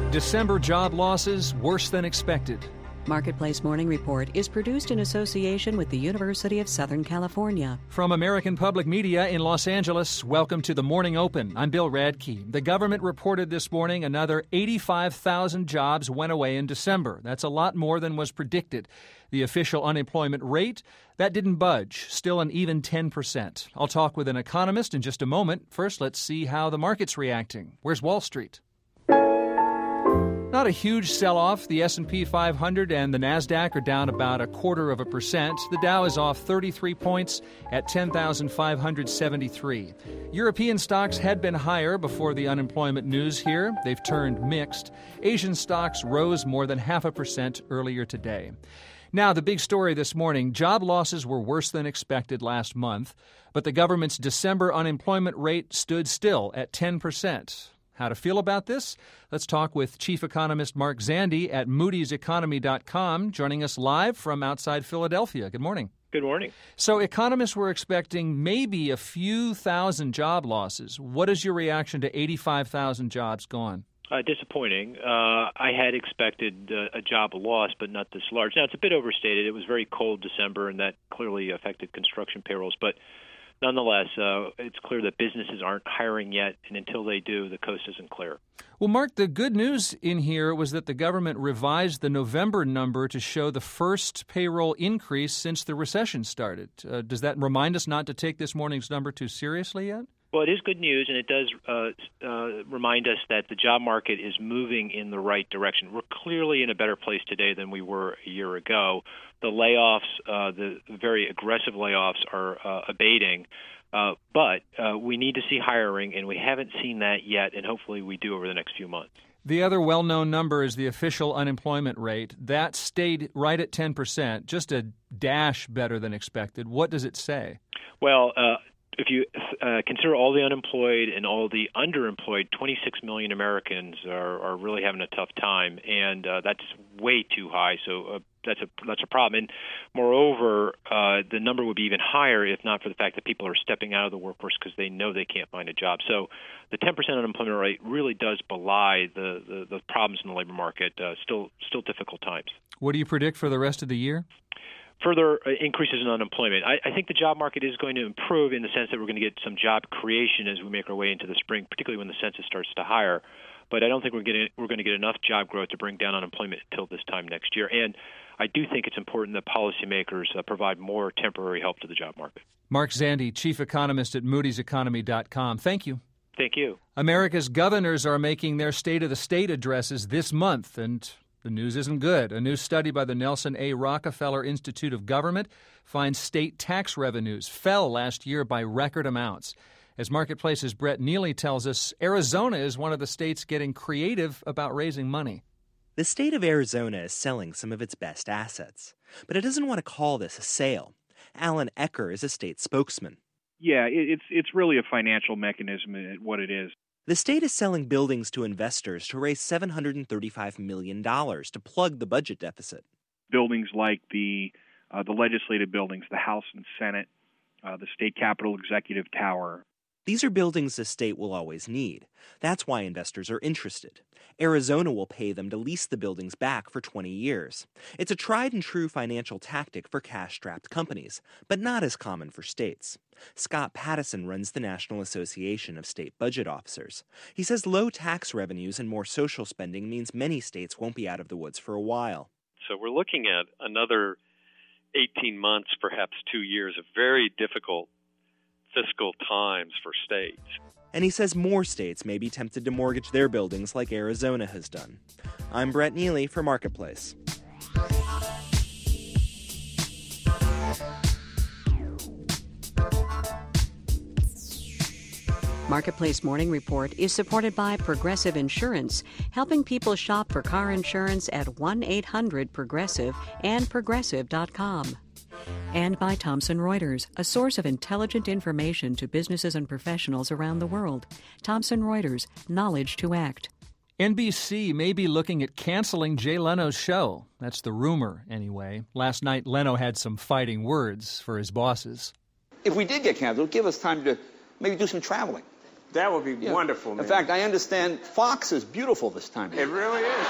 December job losses worse than expected. Marketplace Morning Report is produced in association with the University of Southern California. From American Public Media in Los Angeles, welcome to the Morning Open. I'm Bill Radke. The government reported this morning another 85,000 jobs went away in December. That's a lot more than was predicted. The official unemployment rate, that didn't budge, still an even 10%. I'll talk with an economist in just a moment. First, let's see how the market's reacting. Where's Wall Street? Not a huge sell-off. The S&P 500 and the NASDAQ are down about 0.25%. The Dow is off 33 points at 10,573. European stocks had been higher before the unemployment news here. They've turned mixed. Asian stocks rose more than 0.5% earlier today. Now, the big story this morning, job losses were worse than expected last month, but the government's December unemployment rate stood still at 10%. How to feel about this? Let's talk with Chief Economist Mark Zandi at moodyseconomy.com, joining us live from outside Philadelphia. Good morning. Good morning. So economists were expecting maybe a few thousand job losses. What is your reaction to 85,000 jobs gone? Disappointing. I had expected a job loss, but not this large. Now, it's a bit overstated. It was very cold December, and that clearly affected construction payrolls. But nonetheless, it's clear that businesses aren't hiring yet, and until they do, the coast isn't clear. Well, Mark, the good news in here was that the government revised the November number to show the first payroll increase since the recession started. Does that remind us not to take this morning's number too seriously yet? Well, it is good news, and it does remind us that the job market is moving in the right direction. We're clearly in a better place today than we were a year ago. The layoffs, the very aggressive layoffs, are abating, but we need to see hiring, and we haven't seen that yet, and hopefully we do over the next few months. The other well-known number is the official unemployment rate. That stayed right at 10%, just a dash better than expected. What does it say? Well, if you consider all the unemployed and all the underemployed, 26 million Americans are really having a tough time, and that's way too high. So that's a problem. And moreover, the number would be even higher if not for the fact that people are stepping out of the workforce because they know they can't find a job. So the 10% unemployment rate really does belie the problems in the labor market. Still difficult times. What do you predict for the rest of the year? Further increases in unemployment. I think the job market is going to improve in the sense that we're going to get some job creation as we make our way into the spring, particularly when the census starts to hire. But I don't think we're going to get enough job growth to bring down unemployment until this time next year. And I do think it's important that policymakers provide more temporary help to the job market. Mark Zandi, Chief Economist at moodyseconomy.com. Thank you. Thank you. America's governors are making their State of the State addresses this month, and the news isn't good. A new study by the Nelson A. Rockefeller Institute of Government finds state tax revenues fell last year by record amounts. As Marketplace's Brett Neely tells us, Arizona is one of the states getting creative about raising money. The state of Arizona is selling some of its best assets, but it doesn't want to call this a sale. Alan Ecker is a state spokesman. Yeah, it's really a financial mechanism at what it is. The state is selling buildings to investors to raise $735 million to plug the budget deficit. Buildings like the legislative buildings, the House and Senate, the state capitol executive tower. These are buildings the state will always need. That's why investors are interested. Arizona will pay them to lease the buildings back for 20 years. It's a tried-and-true financial tactic for cash-strapped companies, but not as common for states. Scott Pattison runs the National Association of State Budget Officers. He says low tax revenues and more social spending means many states won't be out of the woods for a while. So we're looking at another 18 months, perhaps 2 years of very difficult fiscal times for states. And he says more states may be tempted to mortgage their buildings like Arizona has done. I'm Brett Neely for Marketplace. Marketplace Morning Report is supported by Progressive Insurance, helping people shop for car insurance at 1-800-PROGRESSIVE and Progressive.com. And by Thomson Reuters, a source of intelligent information to businesses and professionals around the world. Thomson Reuters, knowledge to act. NBC may be looking at canceling Jay Leno's show. That's the rumor, anyway. Last night, Leno had some fighting words for his bosses. If we did get canceled, give us time to maybe do some traveling. That would be wonderful, man. In fact, I understand Fox is beautiful this time of year. It really is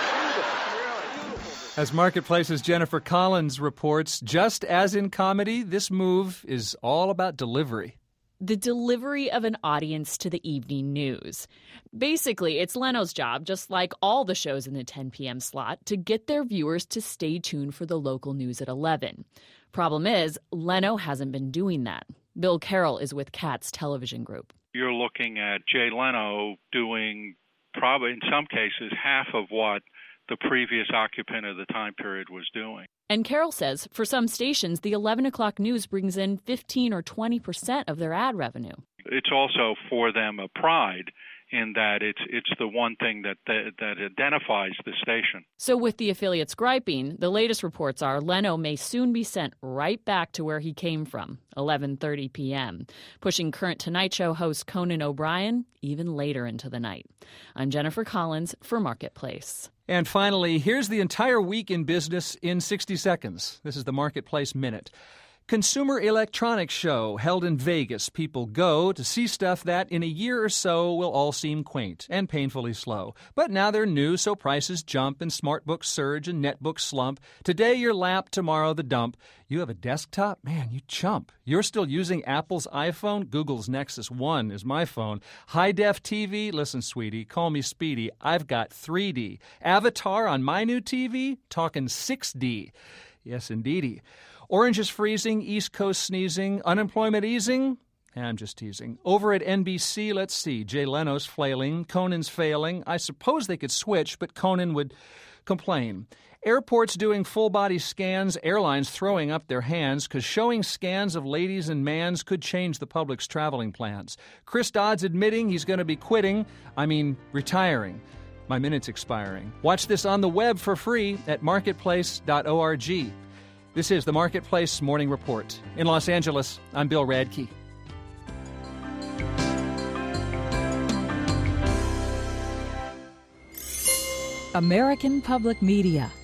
beautiful. As Marketplace's Jennifer Collins reports, just as in comedy, this move is all about delivery. The delivery of an audience to the evening news. Basically, it's Leno's job, just like all the shows in the 10 p.m. slot, to get their viewers to stay tuned for the local news at 11. Problem is, Leno hasn't been doing that. Bill Carroll is with Katz Television Group. You're looking at Jay Leno doing probably, in some cases, half of what the previous occupant of the time period was doing. And Carroll says for some stations, the 11 o'clock news brings in 15 or 20% of their ad revenue. It's also for them a pride in that it's the one thing that identifies the station. So with the affiliates griping, the latest reports are Leno may soon be sent right back to where he came from, 11:30 p.m., pushing current Tonight Show host Conan O'Brien even later into the night. I'm Jennifer Collins for Marketplace. And finally, here's the entire week in business in 60 seconds. This is the Marketplace Minute. Consumer Electronics Show held in Vegas. People go to see stuff that in a year or so will all seem quaint and painfully slow. But now they're new, so prices jump and smartbooks surge and netbooks slump. Today your lap, tomorrow the dump. You have a desktop? Man, you chump. You're still using Apple's iPhone? Google's Nexus 1 is my phone. High-def TV? Listen, sweetie, call me Speedy. I've got 3D. Avatar on my new TV? Talking 6D. Yes, indeedy. Orange is freezing, East Coast sneezing, unemployment easing? I'm just teasing. Over at NBC, let's see, Jay Leno's flailing, Conan's failing. I suppose they could switch, but Conan would complain. Airports doing full-body scans, airlines throwing up their hands because showing scans of ladies and mans could change the public's traveling plans. Chris Dodd's admitting he's going to be retiring. My minute's expiring. Watch this on the web for free at marketplace.org. This is the Marketplace Morning Report. In Los Angeles, I'm Bill Radke. American Public Media